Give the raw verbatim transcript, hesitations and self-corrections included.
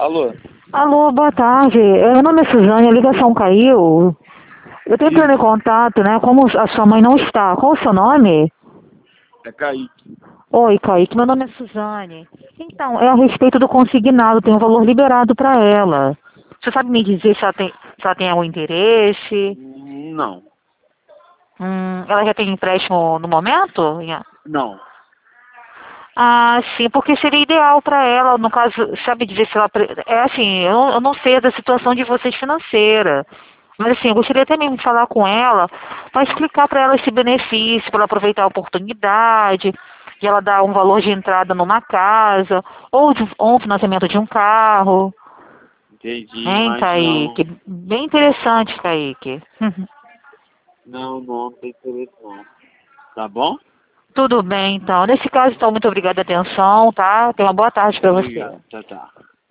Alô? Alô, boa tarde. É, Meu nome é Suzane, a ligação caiu. Eu tô entrando em Isso, contato, né? Como a sua mãe não está, qual o seu nome? é Kaique. Oi, Kaique, meu nome é Suzane. Então, é a respeito do consignado, tem um valor liberado para ela. Você sabe me dizer se ela tem, se ela tem algum interesse? Não, Hum, ela já tem empréstimo no momento? Nha. não. Ah, sim, porque seria ideal para ela, no caso, sabe dizer se ela... pre- É assim, eu, não- eu não sei da situação de vocês financeira. Mas assim, eu gostaria até mesmo de falar com ela para explicar para ela esse benefício, para ela aproveitar a oportunidade, de ela dar um valor de entrada numa casa, ou, de, ou um financiamento de um carro. Entendi, Hein, mas não. Kaique? Bem interessante, Kaique. Não, não, não tem interesse não. Tá bom? Tudo bem, então. Nesse caso, então, muito obrigada pela atenção, tá? Tenha uma boa tarde para você. Obrigado. Tchau, tchau.